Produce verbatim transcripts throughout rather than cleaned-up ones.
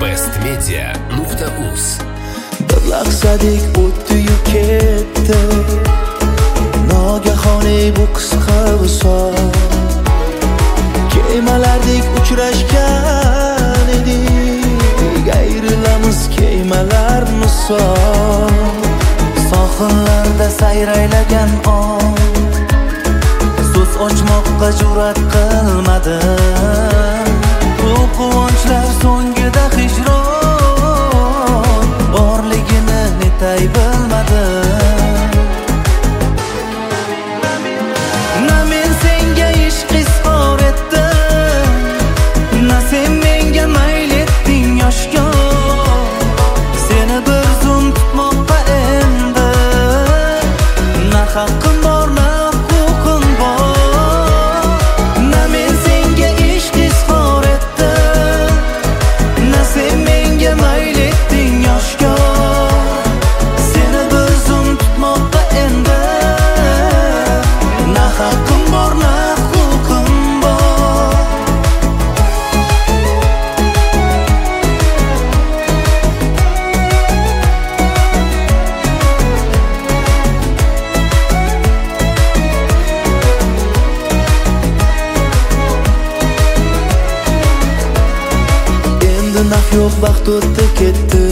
best media nuqta uz. Bir lahzadek o'tdi-yu ketdi, nogahoniy bu qisqa visol. Kemalardek uchrashgan edik, ayrilamiz kemalar misol. Sohillarda sayraylagan ong, so'z ochmoqqa jur'at qilmadim. Bu quvonchlar so'ngida hijron borligini netay bilmadim. Na men senga ishq izhor etdim, na sen menga mayl etding yoshga. Seni bir zum tutmoqqa endi na haqqim bor, na huquqim bor. Na men senga ishq izhor etdim, na sen menga mayl etding yoshga. Seni bir zum tutmoqqa endi na haqqim bor, na huquqim bor. Endi naf yo'q, vaqt o'tdi ketdi,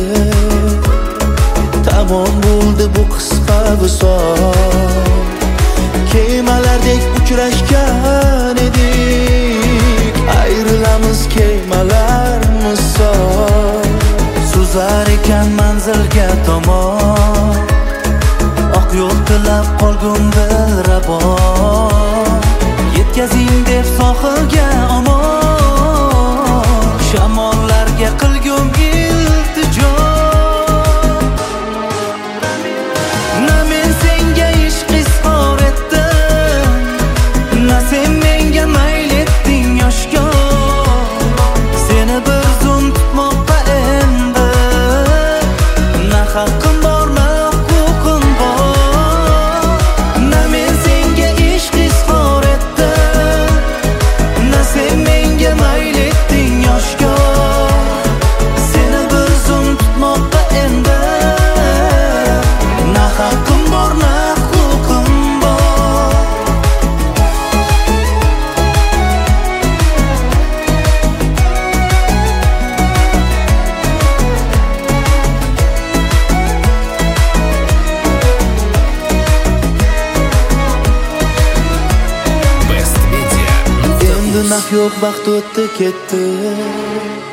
tamom bo'ldi bu qisqa visol. Kemalardek uchrashgan edik, ayrilamiz kemalar misol. Suzar ekan manzilga tomon, oq yo'l tilab qolgum dilrabon. Yetkazing deb sohilga omon, shamollarga qilgum iltijo. Na men senga ishq izhor etdim, na sen menga mayl etding yoshga. Seni bir zum tutmoqqa endi na haqqim bor, na huquqim bor. Na men senga ishq izhor etdim, na sen menga mayl etding yoshga. Seni bir zum tutmoqqa endi na haqqim bor, na huquqim bor. best media nuqta uz. Endi naf yo'q, vaqt o'tdi ketdi,